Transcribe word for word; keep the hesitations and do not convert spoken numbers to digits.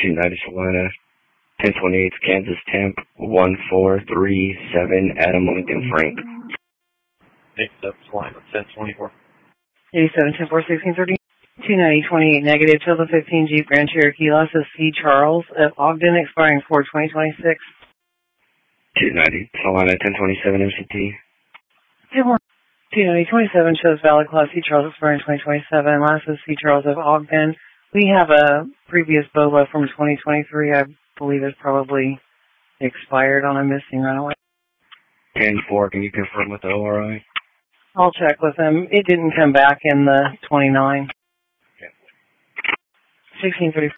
two ninety Salina, ten twenty-eight Kansas Temp, one four three seven Adam Lincoln Frank. eighty-seven Salina, ten twenty-four. eighty-seven ten four sixteen thirty. two ninety twenty-eight negative, Tilda fifteen Jeep Grand Cherokee losses C. Charles at Ogden expiring four twenty twenty-six. two ninety Salina, ten twenty-seven M C T. two ninety twenty-seven shows valid class C. Charles expiring twenty twenty-seven. Losses C. Charles of Ogden. We have a previous BOBA from twenty twenty-three. I believe it's probably expired on a missing runaway. ten four, can you confirm with the O R I? I'll check with him. It didn't come back in the twenty-nine. Okay. sixteen thirty.